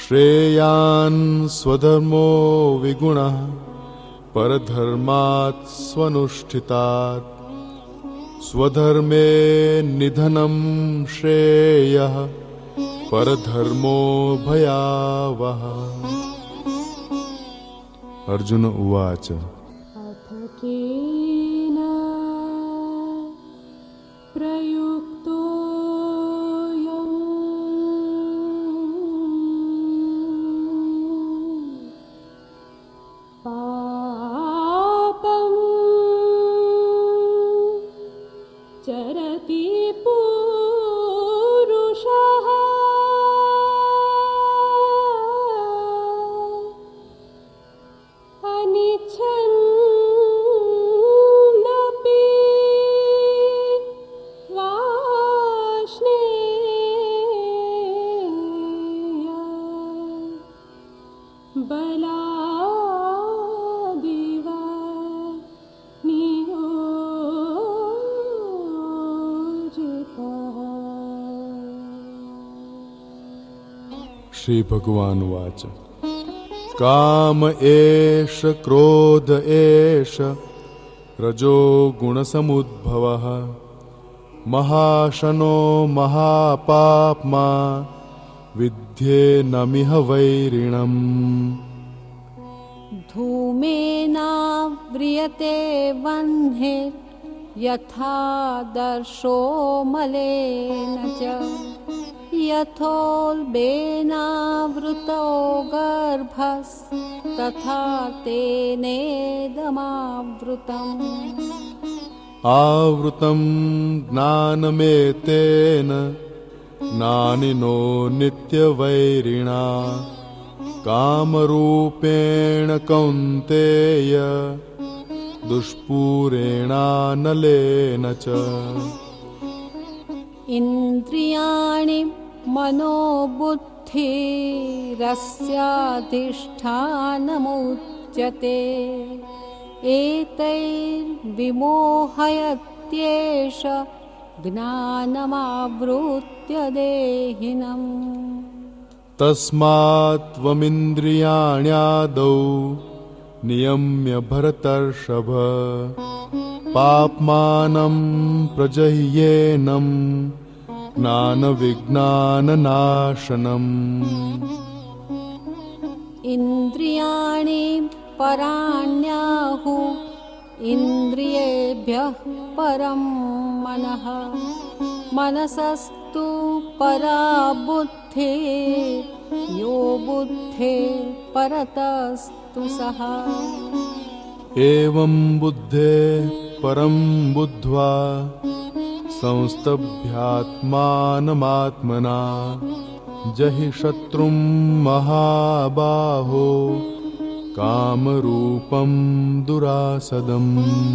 श्रेयान् स्वधर्मो विगुणः परधर्मात् स्वनुष्ठितात् स्वधर्मे निधनं श्रेयः परधर्मो भयावहः। अर्जुन उवाच अथ केन प्रयुक्तोऽयं पापं चरति पुरुषः अनिच्छन्नपि वाष्णेय बलादिव नियोजितः। श्री भगवान उवाच काम एष क्रोध एष रजो गुणसमुद्भवः महाशनो महापाप्मा विद्येनमिह वैरिणम्। धूमेनाव्रियते वह्निर्यथा दर्शो मलेन च यथोल्बेनावृतो गर्भस्तथा तेनेदमावृतम्। आवृतं ज्ञानमेतेन ज्ञानिनो नित्यवैरिणा कामरूपेण कौन्तेय दुष्पूरेणानलेन च। इन्द्रियाणि मनोबुद्धिरस्याधिष्ठानमुच्यते एतैर्विमोहयत्येष ज्ञानमावृत्य देहिनम्। तस्मात् त्वमिन्द्रियाण्यादौ नियम्य भरतर्षभ पाप्मानं प्रजह्येनं ज्ञानविज्ञाननाशनम्। इन्द्रियाणि पराण्याहु इन्द्रियेभ्यः परं मनः मनसस्तु परा बुद्धिः यो बुद्धेः परतस्तु सः। एवं बुद्धेः परं बुद्ध्वा संस्तभ्यात्मानमात्मना जहि शत्रुं महाबाहो कामरूपं दुरासदम्।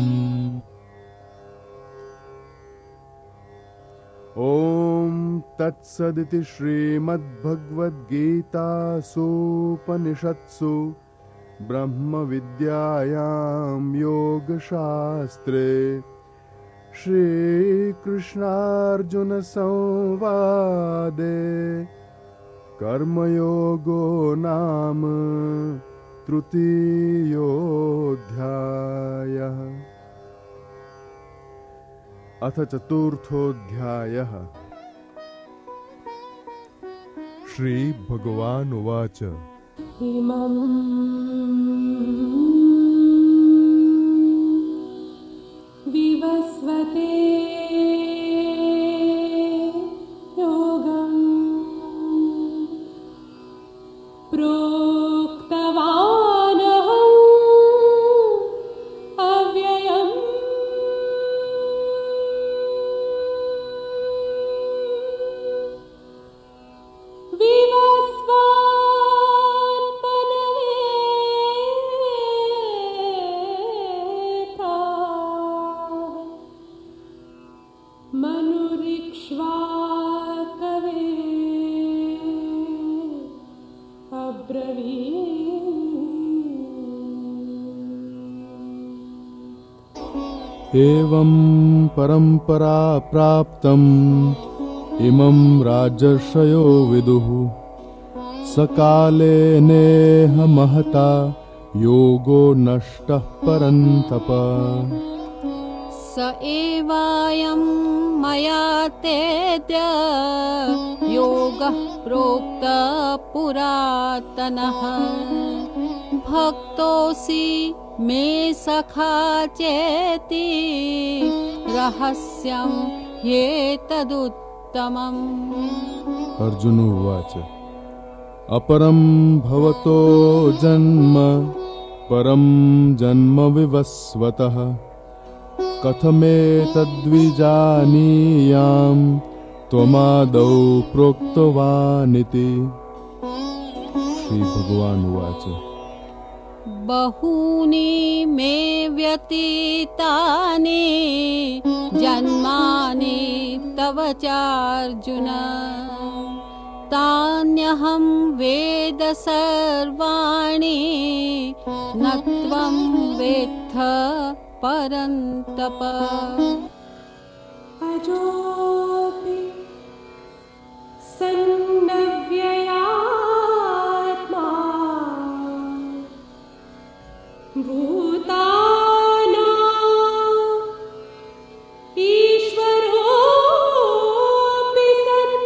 ॐ तत्सदिति श्रीमद्भगवद्गीतासूपनिषत्सु ब्रह्मविद्यायां योगशास्त्रे श्रीकृष्णार्जुनसंवादे कर्मयोगो नाम तृतीयोऽध्यायः। अथ चतुर्थोऽध्यायः। श्रीभगवानुवाच इमं विवस्वते योगं प्रोक्तवानहम् अव्ययम्। मनुरिक्ष्वाकवे अब्रवीत्। एवं परम्परा प्राप्तम् इमं राजर्षयो विदुः सकाले नेह महता योगो नष्टः परन्तप स एवायं मया तेद्य योगः प्रोक्तः पुरातनः भक्तोऽसि मे सखा चेति रहस्यं ह्येतदुत्तमम्। अर्जुन उवाच अपरं भवतो जन्म परं जन्म विवस्वतः कथमेतद्विजानीयां त्वमादौ प्रोक्तवानिति। श्री भगवान उवाच बहूनि मे व्यतीतानि जन्मानि तव चार्जुन तान्यहं वेद सर्वाणि न त्वं वेत्थ परन्तप। अजोऽपि सन्नव्ययात्मा भूतानां ईश्वरोऽपि सन्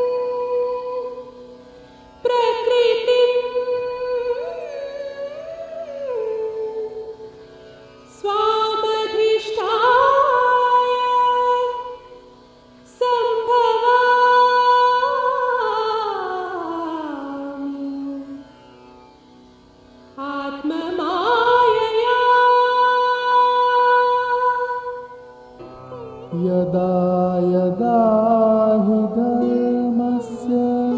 प्रकृतिं स्वामधिष्ठाय सम्भवामि आत्ममायया। यदा यदा हि धर्मस्य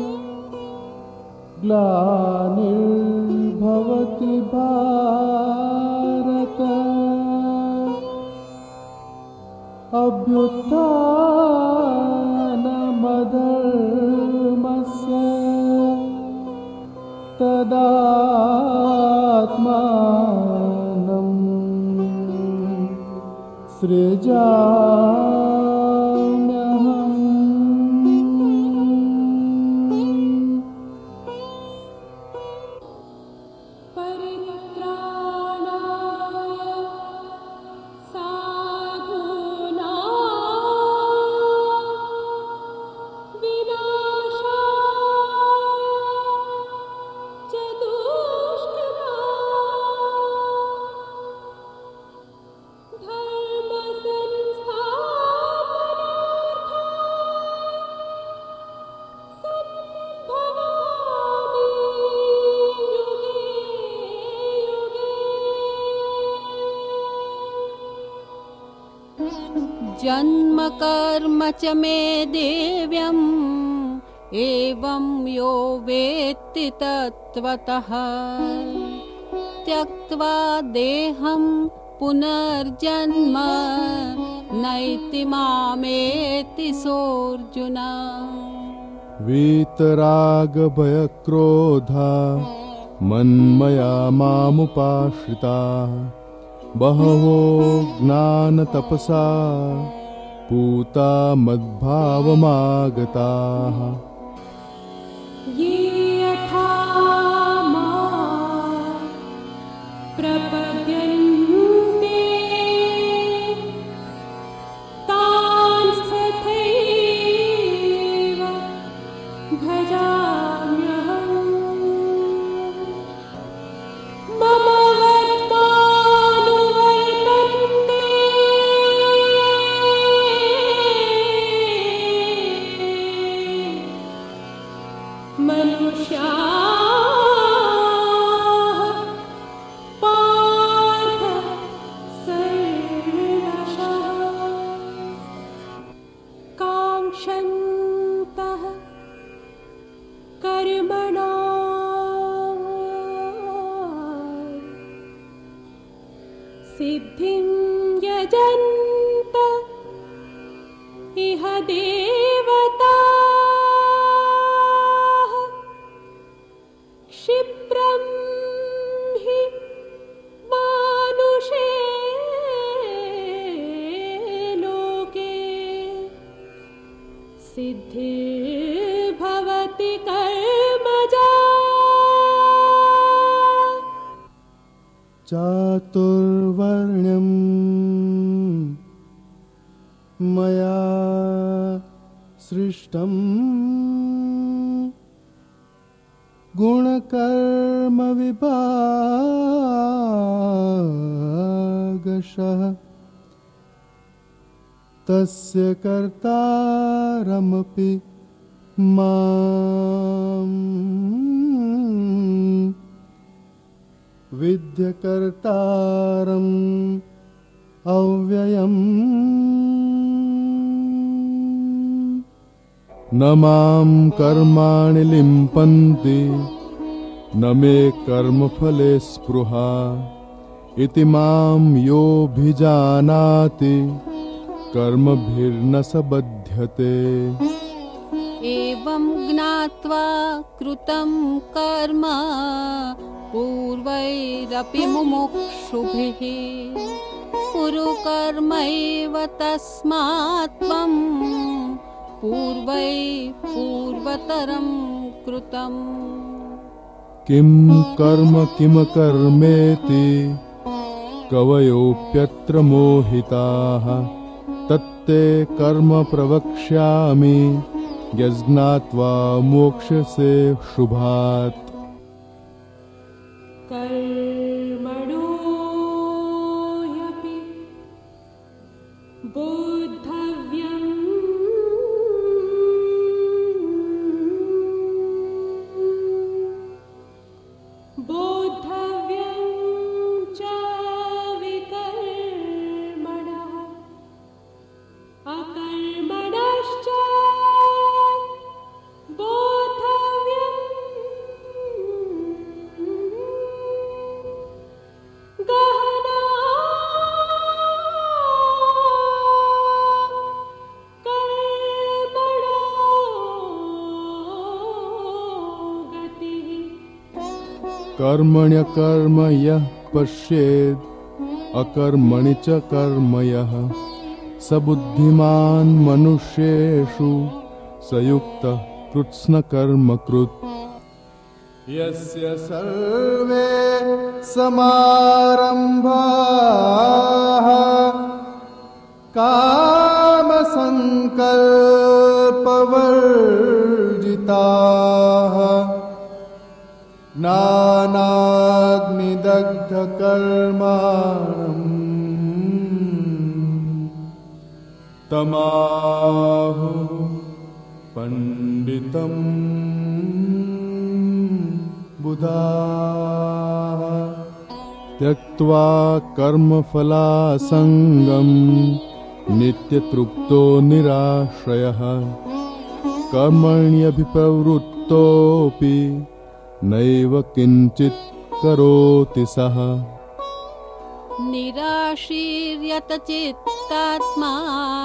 ग्लानिर्भवति भारत अभ्युत्थानमधर्मस्य तदात्मानं सृजाम्यहम्। परित्राणाय साधूनां विनाशाय च दुष्कृतां धर्मसंस्थापनार्थाय जन्म कर्म च मे दिव्यम् एवं यो वेत्ति तत्त्वतः त्यक्त्वा देहं पुनर्जन्म नैति मामेति सोऽर्जुन। वीतरागभयक्रोधा मन्मया मामुपाश्रिताः बहवो ज्ञानतपसा पूता मद्भावमागताः ये यथा मां प्रपद्यन्ते तांस्तथैव भजाम्यहम्। मम वर्त्मानुवर्तन्ते मनुष्याः पार्थ सर्वशः काङ्क्षन्तः कर्मणाम् सिद्धिं यजन्त इह देवताः क्षिप्रं हि मानुषे लोके सिद्धिर्भवति कर्मजा चातुर्वर्ण्यं मया सृष्टम् गुणकर्मविभागशः तस्य कर्तारमपि मां विद्यकर्तारम् अव्ययम् न मां कर्माणि लिम्पन्ति न मे कर्मफले स्पृहा इति मां योऽभिजानाति कर्मभिर्न स बध्यते। एवं ज्ञात्वा कृतं कर्म पूर्वैरपि मुमुक्षुभिः कुरु कर्मैव तस्मात् त्वं पूर्वतरं कृतम्। किं कर्म किमकर्मेति कवयोऽप्यत्र मोहिताः तत्ते कर्म प्रवक्ष्यामि यज्ञात्वा मोक्ष्यसे शुभात्। कर्मणो ह्यपि बोद्धव्यम् च विकर्मणः अकर्मणश्च बोद्धव्यम् गहना कर्मणो गतिः। कर्मण्यकर्म यः पश्येत् अकर्मणि च कर्म यः स बुद्धिमान् मनुष्येषु स युक्तः कृत्स्नकर्मकृत्। यस्य सर्वे समारम्भाः कामसङ्कल्पवर्जिताः नानाग्निदग्धकर्माणम् तमाहुः पण्डितं बुधाः। त्यक्त्वा कर्मफलासङ्गं नित्यतृप्तो निराश्रयः कर्मण्यभिप्रवृत्तोऽपि नैव किञ्चित् करोति सः। निराशीर्यतचित्तात्मा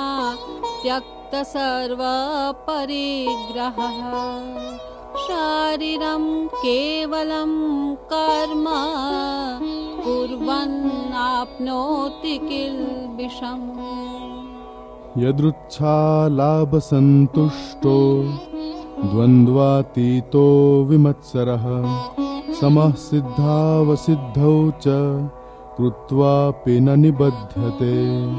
त्यक्तसर्वपरिग्रहः शारीरं केवलं कर्म कुर्वन्नाप्नोति किल्बिषम्। यदृच्छालाभसन्तुष्टो द्वन्द्वातीतो विमत्सरः समः सिद्धावसिद्धौ च कृत्वापि न निबध्यते।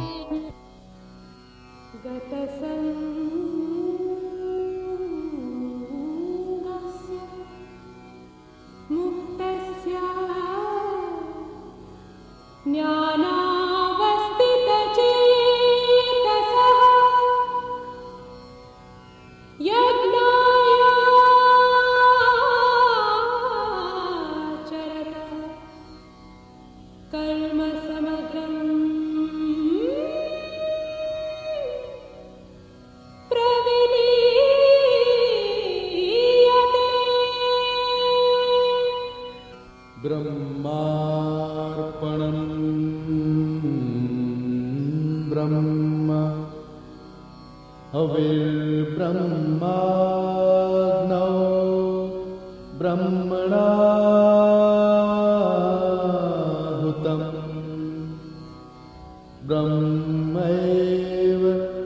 ब्रह्म हविर्ब्रह्माग्नौ ब्रह्मणाहुतं ब्रह्मैव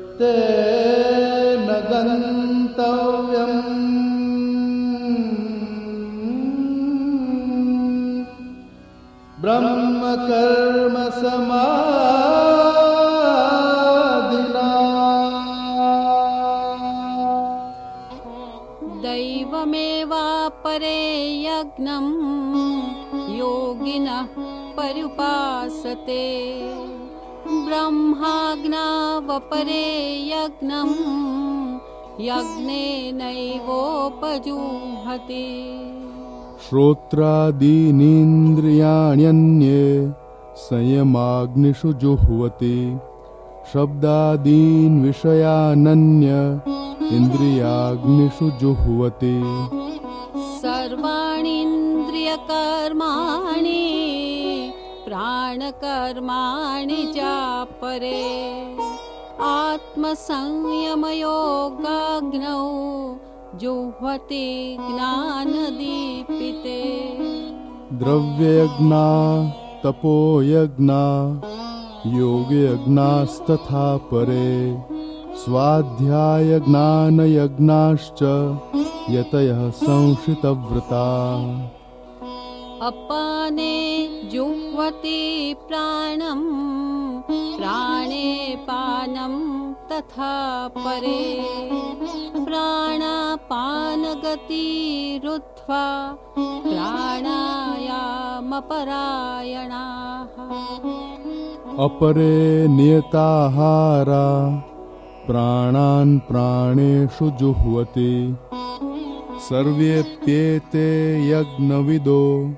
तेन गन्तव्यम् ब्रह्मकर्म समाधिना दैवमेवापरे यज्ञं योगिनः पर्युपासते ब्रह्माज्ञावपरे यज्ञं यज्ञेनैवोपजुह्वति श्रोत्रादीनीन्द्रियाण्यन्ये संयमाग्निषु जुह्वति शब्दादीन् विषयानन्य इन्द्रियाग्निषु जुह्वति सर्वाणीन्द्रियकर्माणि प्राणकर्माणि चापरे आत्मसंयमयोगाग्नौ जुह्वति ज्ञानदीपिते द्रव्ययज्ञा तपोयज्ञा योगयज्ञास्तथा परे स्वाध्यायज्ञानयज्ञाश्च यतयः संशितव्रताः अपाने जुह्वति प्राणं प्राणे पानं तथा परे प्राणापानगतिरुत्वा प्राणायामपरायणाः अपरे नियताहारा प्राणान् प्राणेषु जुह्वति सर्वेऽप्येते यज्ञविदो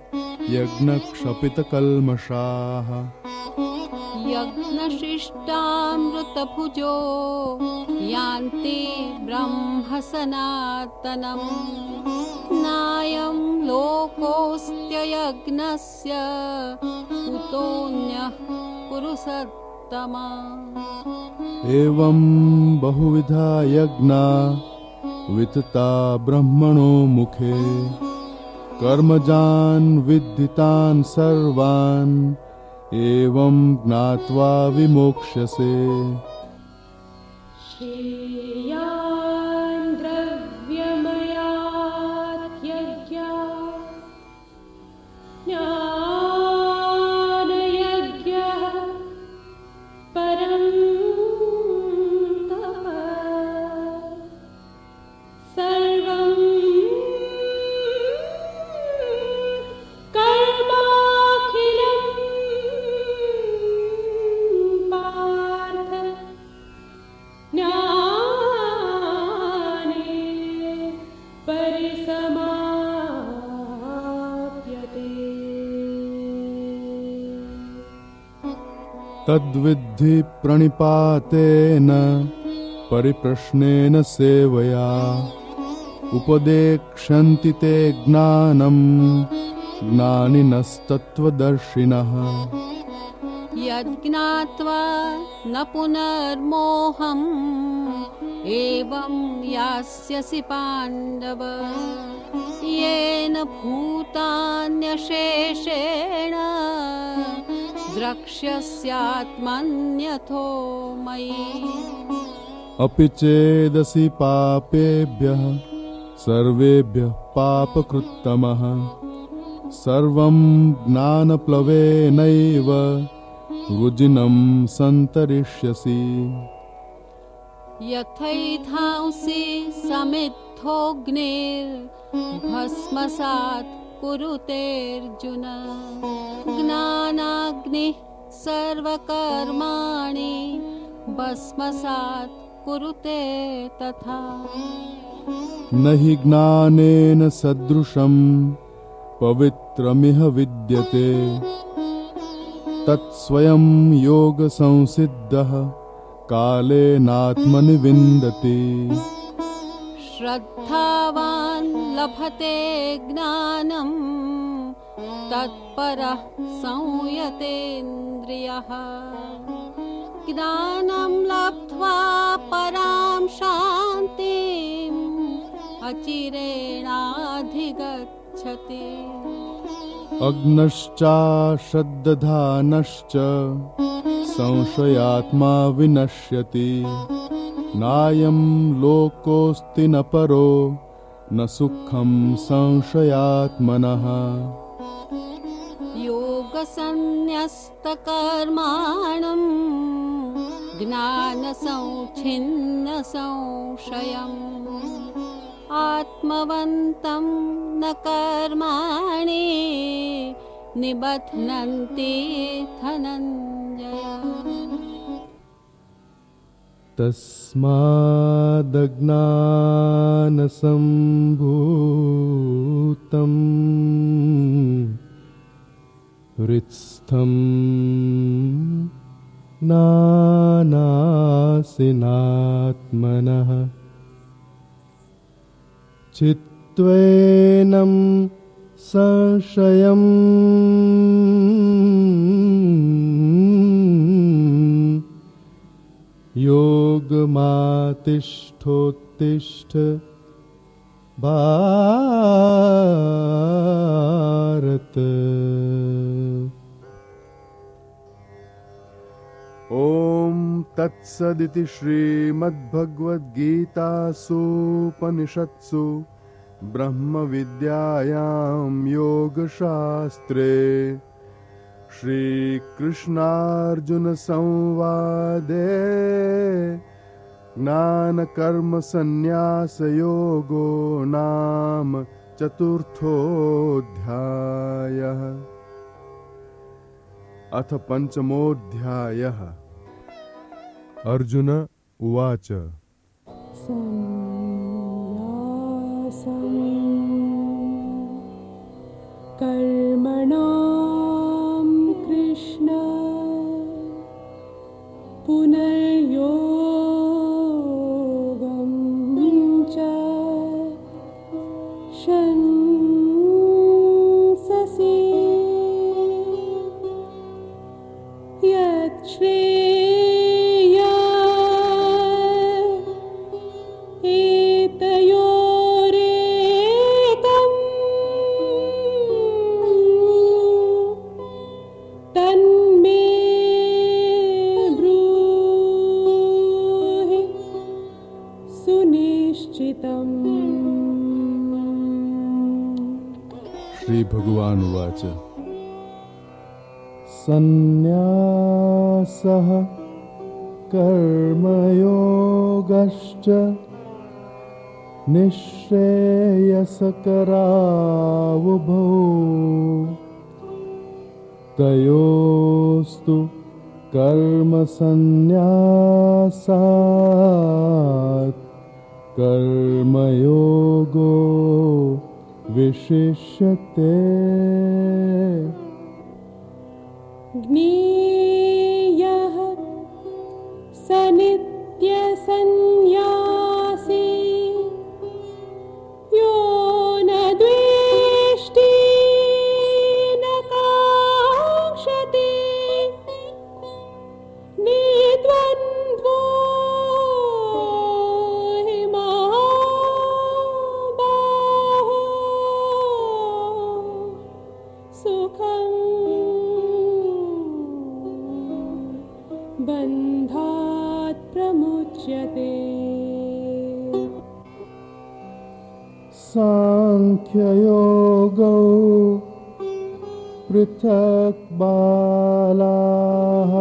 यज्ञक्षपितकल्मषाः यज्ञशिष्टामृतभुजो यान्ति ब्रह्म सनातनम् नायं लोकोऽस्त्ययज्ञस्य कुतोऽन्यः कुरु सत्तमा एवं बहुविधा यज्ञा वितता ब्रह्मणो मुखे कर्मजान् विद्धितान् सर्वान् एवं ज्ञात्वा विमोक्ष्यसे श्रेयान् द्रव्यमयात्यज्ञा ज्ञानयज्ञः परं तप सर्वं कर्माखिलं पार्थ ज्ञाने परिसमाप्यते तद्विद्धि प्रणिपातेन परिप्रश्नेन सेवया उपदेक्षन्ति ते ज्ञानं ज्ञानिनस्तत्त्वदर्शिनः यज्ञात्वा न पुनर्मोहम् एवं यास्यसि पाण्डव येन भूतान्यशेषेण द्रक्ष्यस्यात्मन्यथो मयि अपि चेदसि पापेभ्यः सर्वेभ्यः पापकृत्तमः सर्वं ज्ञानप्लवेनैव वृजिनं सन्तरिष्यसि यथैधांसि समिद्धोऽग्निर्भस्मसात् कुरुतेऽर्जुन ज्ञानाग्निः सर्वकर्माणि भस्मसात् कुरुते तथा न हि ज्ञानेन सदृशं पवित्रमिह विद्यते तत्स्वयं योगसंसिद्धः कालेनात्मनि विन्दति श्रद्धावान् लभते ज्ञानं तत्परः संयतेन्द्रियः ज्ञानं लब्ध्वा परां शान्तिम् अचिरेणाधिगच्छति अग्नश्चाश्रद्दधानश्च संशयात्मा विनश्यति नायं लोकोऽस्ति न परो न सुखं संशयात्मनः योग सन्न्यस्तकर्माणम् ज्ञानसंच्छिन्नसंशयम् आत्मवन्तं न कर्माणि निबध्नन्ति धनञ्जय। तस्मादज्ञानसम्भूतं हृत्स्थं नानासिनात्मनः चित्त्वेनं संशयम् योगमातिष्ठोत्तिष्ठ भारत। ॐ तत्सदिति श्रीमद्भगवद्गीतासूपनिषत्सु ब्रह्मविद्यायां योगशास्त्रे श्रीकृष्णार्जुनसंवादे ज्ञानकर्मसन्न्यासयोगो नाम चतुर्थोऽध्यायः। अथ पंचमोऽध्यायः। अर्जुन उवाच सन्न्यासं कर्मणां कृष्ण पुनर्योगं च शंससि यच्छ्रेय एतयोरेकम् तन्मे ब्रूहि सुनिश्चितम्। श्री भगवान उवाच सन्न्यासः कर्मयोगश्च निःश्रेयसकरावुभौ तयोस्तु कर्मसन्न्यासात् कर्मयोगो विशिष्यते। ज्ञेयः स नित्यसन्न्यासी यो न द्वेष्टि न काङ्क्षति निर्द्वन्द्वो हि महाबाहो सुखम् बन्धात् प्रमुच्यते। सांख्ययोगौ पृथक् बालाः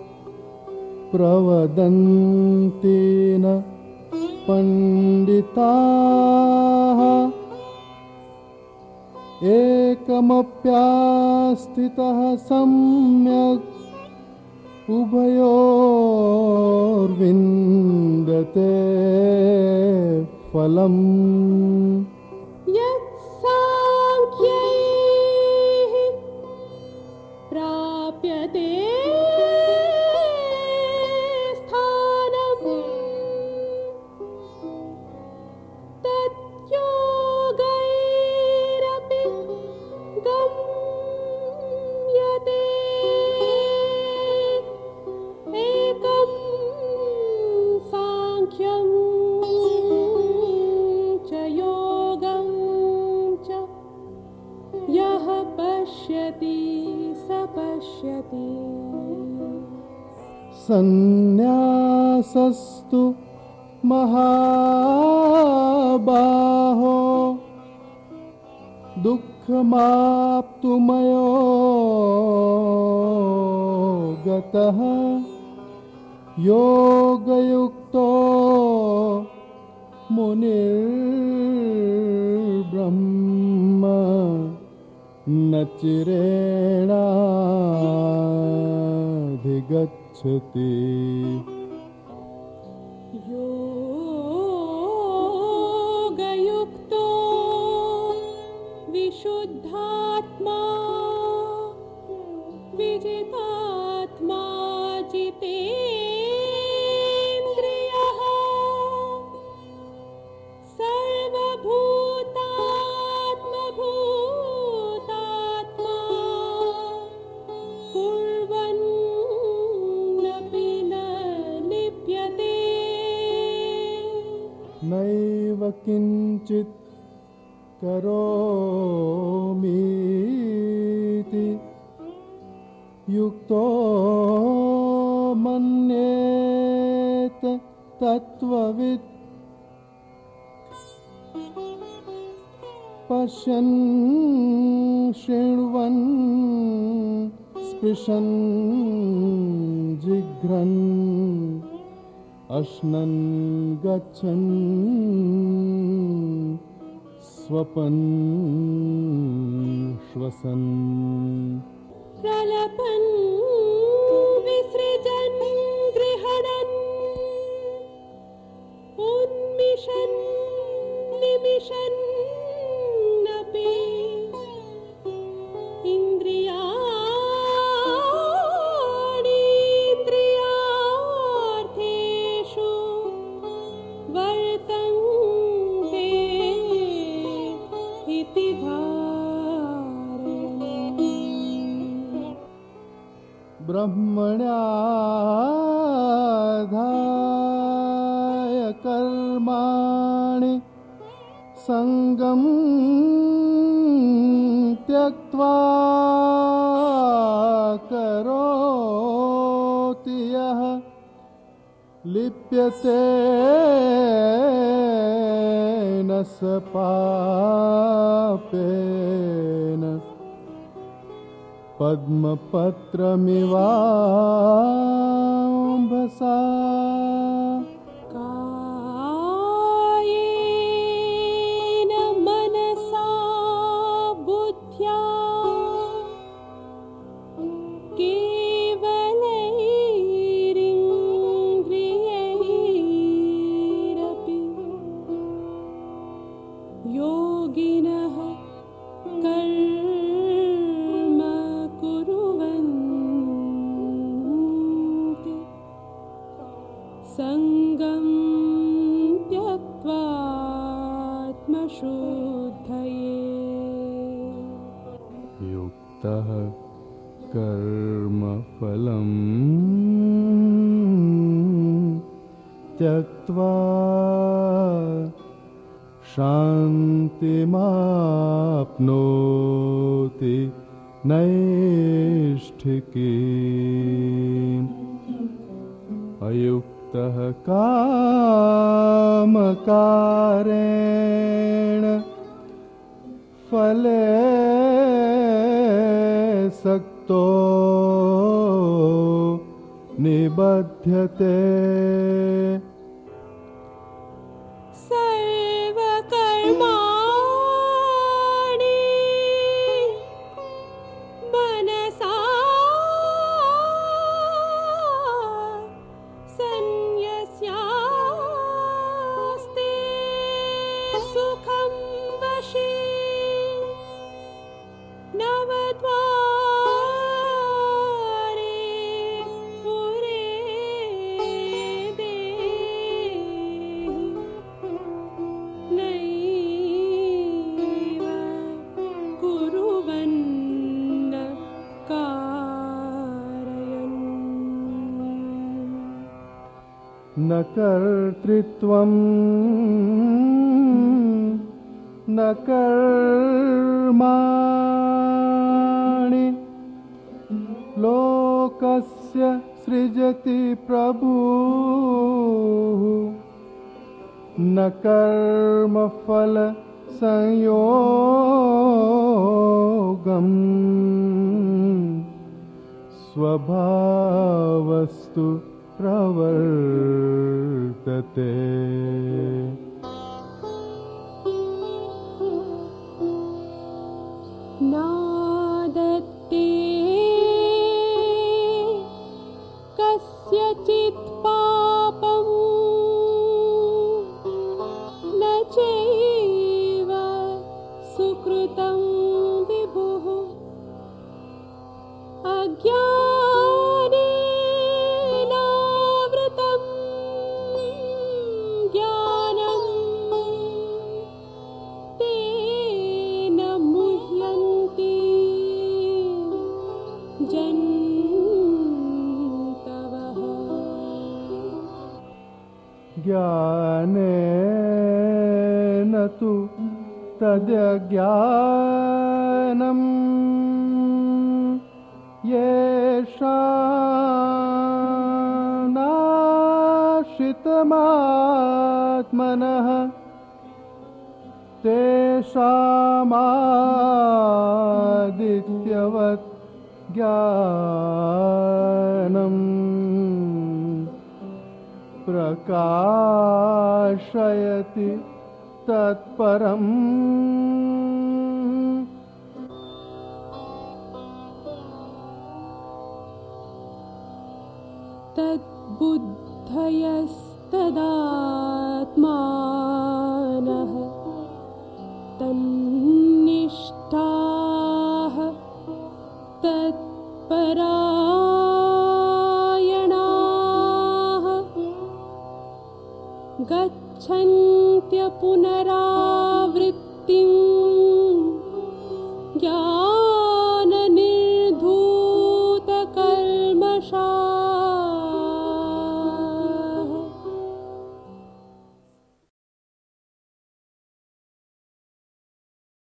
प्रवदन्ति न पण्डिताः एकमप्यास्थितः सम्यक् उभयोर्विन्दते फलम्। यत्साङ्ख्यैः प्राप्यते स्थानम् तद्योगैरपि गम्यते। एकं साङ्ख्यं च योगं च यः पश्यति स पश्यति। सन्न्यासस्तु महाबाहो दुःखमाप्तुमयोग्यः गतः योगयुक्तो मुनिर्ब्रह्म न चिरेणाधिगच्छति योगयुक्तो विशुद्धात्मा विजितात्मा जितेन्द्रियः सर्वभूतात्मभूतात्मा कुर्वन्नपि न लिप्यते नैव किञ्चित् करोमीति युक्तो मन्येत तत्त्ववित् पश्यन् शृण्वन् स्पृशन् जिघ्रन् अश्नन् गच्छन् स्वपन् श्वसन् प्रलपन् विसृजन् गृह्णन् उन्मिषन् निमिषन्नपि इन्द्रियाणीन्द्रियार्थेषु वर्तन्ते इति धारयन् ब्रह्मण्याधाय कर्माणि संगं त्यक्त्वा करोति यः लिप्यते न स पापेन पद्मपत्रमिवाम्भसा कायेन मनसा बुद्ध्या केवलैरिन्द्रियैरपि योगिनः कर्म कुर्वन्ति संगं त्यक्त्वात्मशुद्धये युक्तः कर्मफलं त्यक्त्वा शान्तिमाप्नोति नैष्ठिकीम् अयुक्तः कामकारेण फले सक्तो निबध्यते सर्वकर्माणि मनसा सन्न्यस्यास्ते सुखं वशे नवद्वारे पुरे देहि नैव कुर्वन्न कारयन् न कर्तृत्वं न कर्माणि लोकस्य सृजति प्रभुः न कर्मफल संयोगम् स्वभावस्तु प्रवर्तते। नादत्ते कस्यचित् पापम् न चैव सुकृतं विभुः अज्ञानेनावृतं ज्ञानं तेन मुह्यन्ति जन्तवः। ज्ञानेन तु तदज्ञानम् येषां नाश्रितमात्मनः तेषामादित्यवत् ज्ञानम् प्रकाशयति तत्परम्। तद्बुद्धयस्तदात्मानः तन्निष्ठाः तत्परायणाः गच्छन्त्य पुनरा